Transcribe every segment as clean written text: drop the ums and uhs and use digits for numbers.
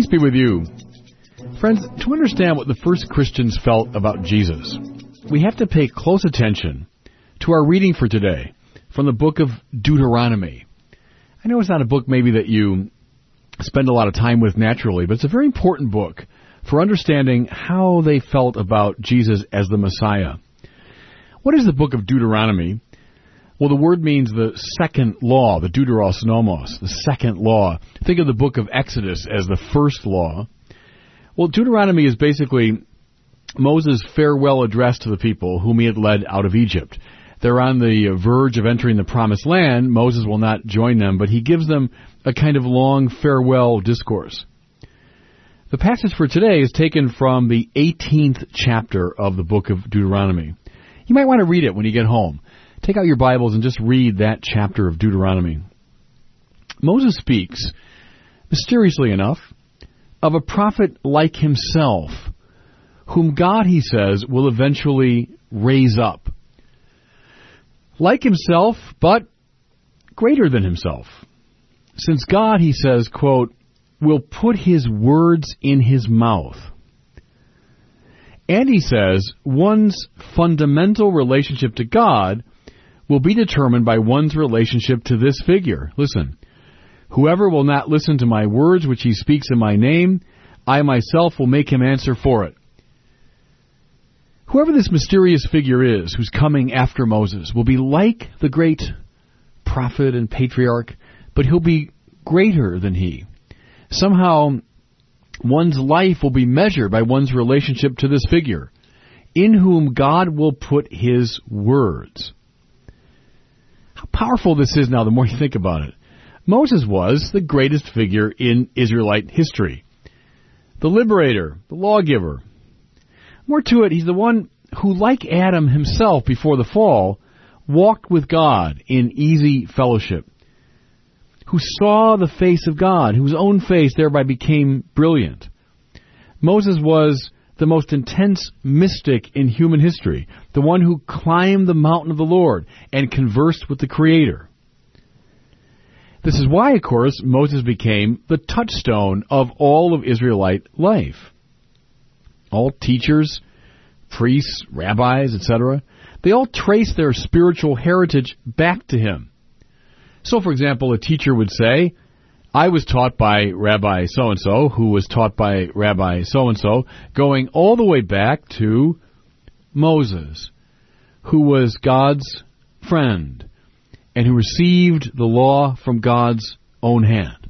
Peace be with you. Friends, to understand what the first Christians felt about Jesus, we have to pay close attention to our reading for today from the book of Deuteronomy. I know it's not a book maybe that you spend a lot of time with naturally, but it's a very important book for understanding how they felt about Jesus as the Messiah. What is the book of Deuteronomy? Well, the word means the second law, the deuteros nomos, the second law. Think of the book of Exodus as the first law. Well, Deuteronomy is basically Moses' farewell address to the people whom he had led out of Egypt. They're on the verge of entering the promised land. Moses will not join them, but he gives them a kind of long farewell discourse. The passage for today is taken from the 18th chapter of the book of Deuteronomy. You might want to read it when you get home. Take out your Bibles and just read that chapter of Deuteronomy. Moses speaks, mysteriously enough, of a prophet like himself, whom God, he says, will eventually raise up. Like himself, but greater than himself. Since God, he says, quote, will put his words in his mouth. And he says, one's fundamental relationship to God will be determined by one's relationship to this figure. Listen, whoever will not listen to my words which he speaks in my name, I myself will make him answer for it. Whoever this mysterious figure is who's coming after Moses will be like the great prophet and patriarch, but he'll be greater than he. Somehow, one's life will be measured by one's relationship to this figure, in whom God will put his words. How powerful this is now the more you think about it. Moses was the greatest figure in Israelite history. The liberator, the lawgiver. More to it, he's the one who, like Adam himself before the fall, walked with God in easy fellowship. Who saw the face of God, whose own face thereby became brilliant. Moses was the most intense mystic in human history, the one who climbed the mountain of the Lord and conversed with the Creator. This is why, of course, Moses became the touchstone of all of Israelite life. All teachers, priests, rabbis, etc., they all trace their spiritual heritage back to him. So, for example, a teacher would say, I was taught by Rabbi so-and-so, who was taught by Rabbi so-and-so, going all the way back to Moses, who was God's friend, and who received the law from God's own hand.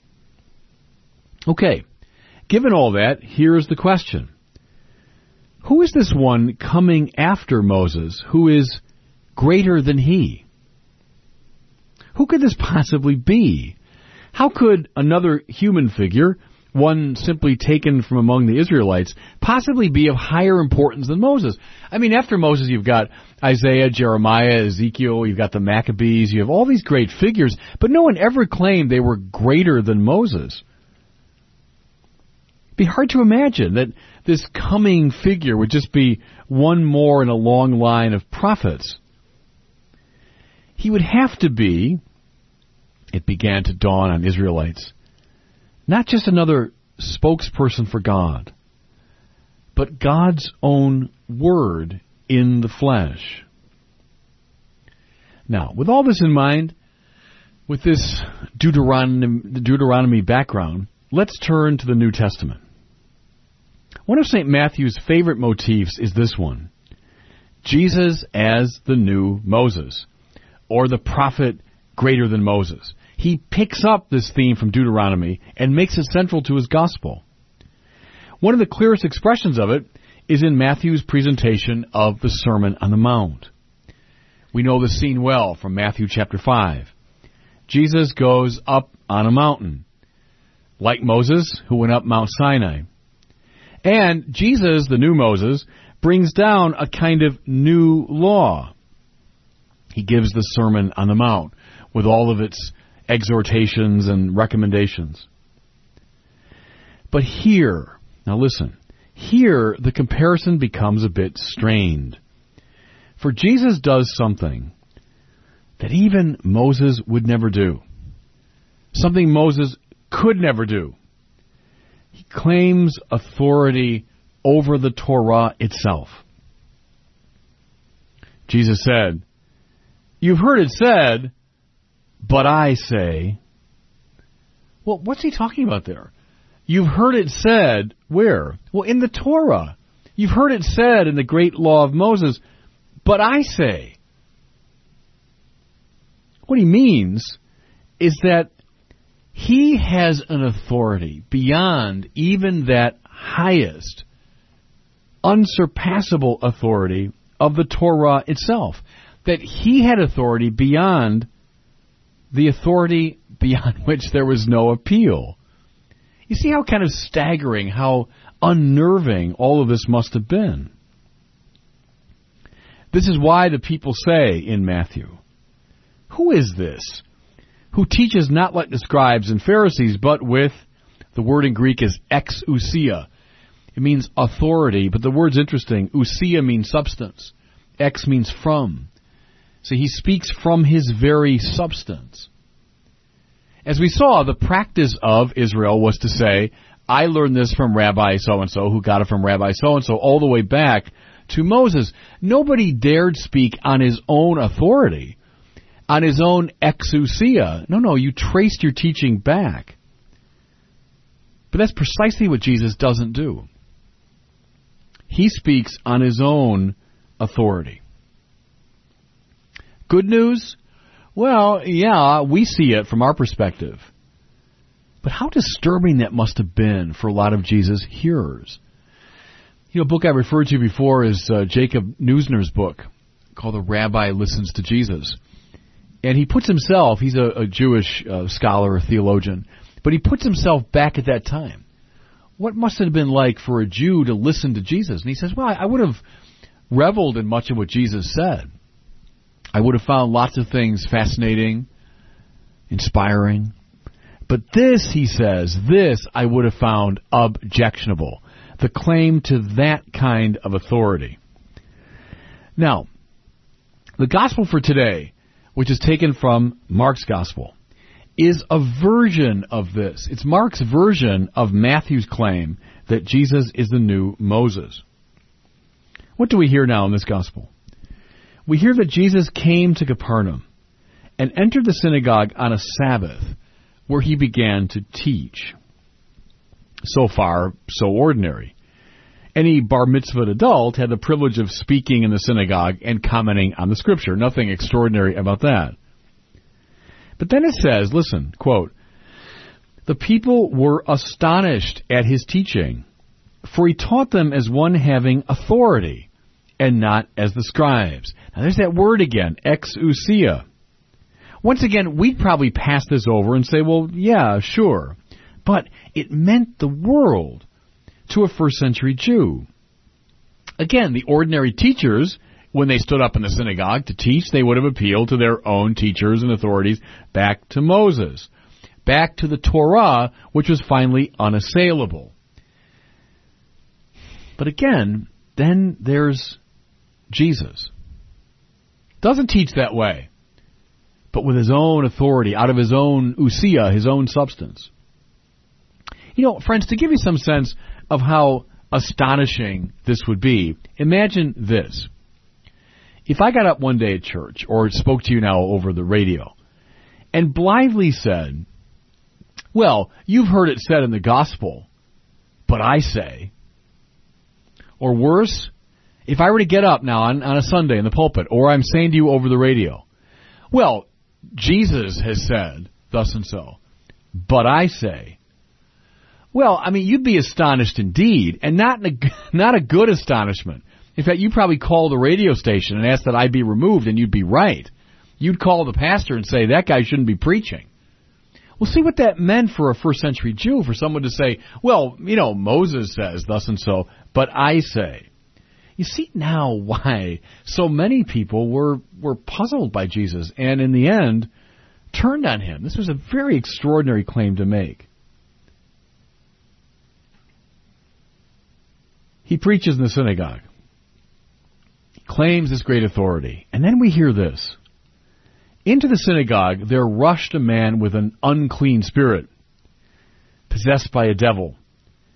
Okay, given all that, here's the question. Who is this one coming after Moses who is greater than he? Who could this possibly be? How could another human figure, one simply taken from among the Israelites, possibly be of higher importance than Moses? I mean, after Moses, you've got Isaiah, Jeremiah, Ezekiel, you've got the Maccabees, you have all these great figures, but no one ever claimed they were greater than Moses. It'd be hard to imagine that this coming figure would just be one more in a long line of prophets. He would have to be, it began to dawn on Israelites, not just another spokesperson for God, but God's own word in the flesh. Now, with all this in mind, with this Deuteronomy background, let's turn to the New Testament. One of St. Matthew's favorite motifs is this one: Jesus as the new Moses, or the prophet greater than Moses. He picks up this theme from Deuteronomy and makes it central to his gospel. One of the clearest expressions of it is in Matthew's presentation of the Sermon on the Mount. We know the scene well from Matthew chapter 5. Jesus goes up on a mountain, like Moses, who went up Mount Sinai. And Jesus, the new Moses, brings down a kind of new law. He gives the Sermon on the Mount with all of its exhortations and recommendations. But here, now listen, here the comparison becomes a bit strained. For Jesus does something that even Moses would never do. Something Moses could never do. He claims authority over the Torah itself. Jesus said, "You've heard it said, but I say." Well, what's he talking about there? You've heard it said, where? Well, in the Torah. You've heard it said in the great law of Moses, but I say. What he means is that he has an authority beyond even that highest, unsurpassable authority of the Torah itself. That he had authority beyond the authority beyond which there was no appeal. You see how kind of staggering, how unnerving all of this must have been. This is why the people say in Matthew, "Who is this who teaches not like the scribes and Pharisees, but with," the word in Greek is exousia. It means authority, but the word's interesting. Ousia means substance. Ex means from. So he speaks from his very substance. As we saw, the practice of Israel was to say, I learned this from Rabbi so-and-so, who got it from Rabbi so-and-so, all the way back to Moses. Nobody dared speak on his own authority, on his own exousia. No, you traced your teaching back. But that's precisely what Jesus doesn't do. He speaks on his own authority. Good news? Well, yeah, we see it from our perspective. But how disturbing that must have been for a lot of Jesus' hearers. You know, a book I referred to before is Jacob Neusner's book called The Rabbi Listens to Jesus. And he puts himself, he's a Jewish scholar, a theologian, but he puts himself back at that time. What must it have been like for a Jew to listen to Jesus? And he says, well, I would have reveled in much of what Jesus said. I would have found lots of things fascinating, inspiring. But this, he says, this I would have found objectionable. The claim to that kind of authority. Now, the gospel for today, which is taken from Mark's gospel, is a version of this. It's Mark's version of Matthew's claim that Jesus is the new Moses. What do we hear now in this gospel? We hear that Jesus came to Capernaum and entered the synagogue on a Sabbath where he began to teach. So far, so ordinary. Any bar mitzvahed adult had the privilege of speaking in the synagogue and commenting on the scripture. Nothing extraordinary about that. But then it says, listen, quote, "The people were astonished at his teaching, for he taught them as one having authority, and not as the scribes." Now there's that word again, exousia. Once again, we'd probably pass this over and say, well, yeah, sure. But it meant the world to a first century Jew. Again, the ordinary teachers, when they stood up in the synagogue to teach, they would have appealed to their own teachers and authorities back to Moses, back to the Torah, which was finally unassailable. But again, then there's Jesus. Doesn't teach that way, but with his own authority, out of his own ousia, his own substance. You know, friends, to give you some sense of how astonishing this would be, imagine this. If I got up one day at church, or spoke to you now over the radio, and blithely said, well, you've heard it said in the gospel, but I say. Or worse, if I were to get up now on a Sunday in the pulpit, or I'm saying to you over the radio, well, Jesus has said thus and so, but I say. Well, I mean, you'd be astonished indeed, and not a good astonishment. In fact, you'd probably call the radio station and ask that I be removed, and you'd be right. You'd call the pastor and say, that guy shouldn't be preaching. Well, see what that meant for a first century Jew, for someone to say, well, you know, Moses says thus and so, but I say. You see now why so many people were puzzled by Jesus, and in the end, turned on him. This was a very extraordinary claim to make. He preaches in the synagogue. He claims this great authority. And then we hear this. Into the synagogue there rushed a man with an unclean spirit, possessed by a devil.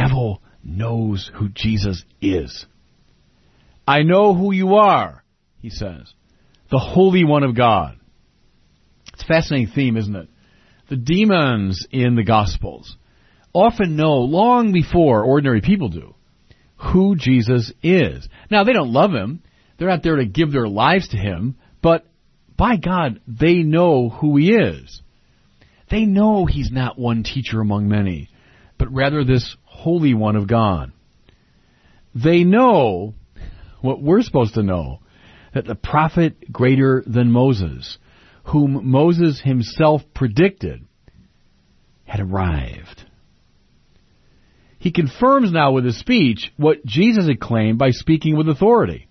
devil knows who Jesus is. I know who you are, he says, the Holy One of God. It's a fascinating theme, isn't it? The demons in the Gospels often know, long before ordinary people do, who Jesus is. Now, they don't love him. They're not there to give their lives to him. But, by God, they know who he is. They know he's not one teacher among many, but rather this Holy One of God. They know what we're supposed to know, that the prophet greater than Moses, whom Moses himself predicted, had arrived. He confirms now with his speech what Jesus had claimed by speaking with authority.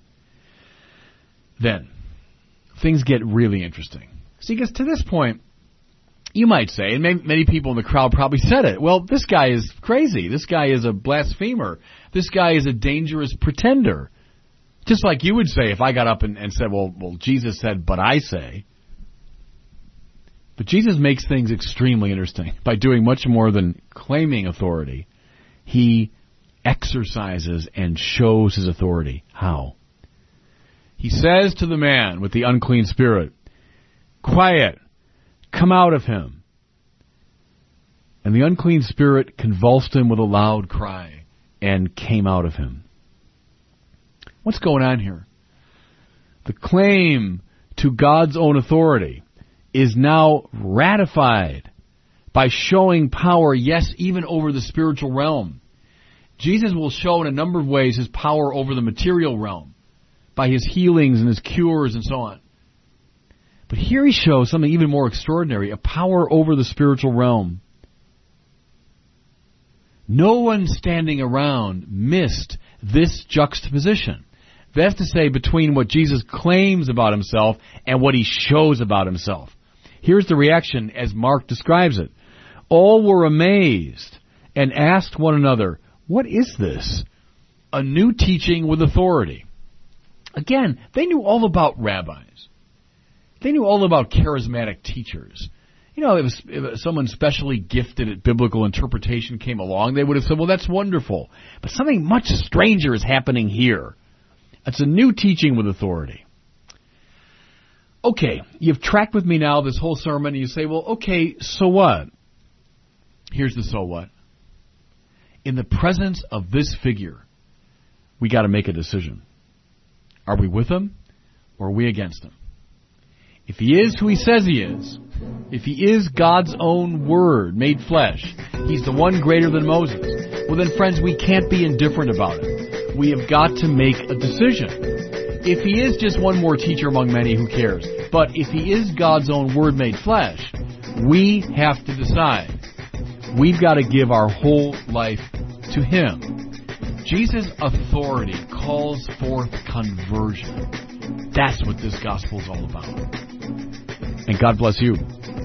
Then, things get really interesting. See, because to this point, you might say, and many people in the crowd probably said it, well, this guy is crazy. This guy is a blasphemer. This guy is a dangerous pretender. Just like you would say if I got up and said, well, Jesus said, but I say. But Jesus makes things extremely interesting by doing much more than claiming authority. He exercises and shows his authority. How? He says to the man with the unclean spirit, quiet, come out of him. And the unclean spirit convulsed him with a loud cry and came out of him. What's going on here? The claim to God's own authority is now ratified by showing power, yes, even over the spiritual realm. Jesus will show in a number of ways his power over the material realm, by his healings and his cures and so on. But here he shows something even more extraordinary, a power over the spiritual realm. No one standing around missed this juxtaposition. That's to say, between what Jesus claims about himself and what he shows about himself. Here's the reaction as Mark describes it. All were amazed and asked one another, what is this? A new teaching with authority. Again, they knew all about rabbis. They knew all about charismatic teachers. You know, if someone specially gifted at biblical interpretation came along, they would have said, well, that's wonderful. But something much stranger is happening here. It's a new teaching with authority. Okay, you've tracked with me now this whole sermon, and you say, well, okay, so what? Here's the so what. In the presence of this figure, we got to make a decision. Are we with him, or are we against him? If he is who he says he is, if he is God's own word made flesh, he's the one greater than Moses, well then, friends, we can't be indifferent about it. We have got to make a decision. If he is just one more teacher among many, who cares? But if he is God's own word made flesh, we have to decide. We've got to give our whole life to him. Jesus' authority calls forth conversion. That's what this gospel is all about. And God bless you.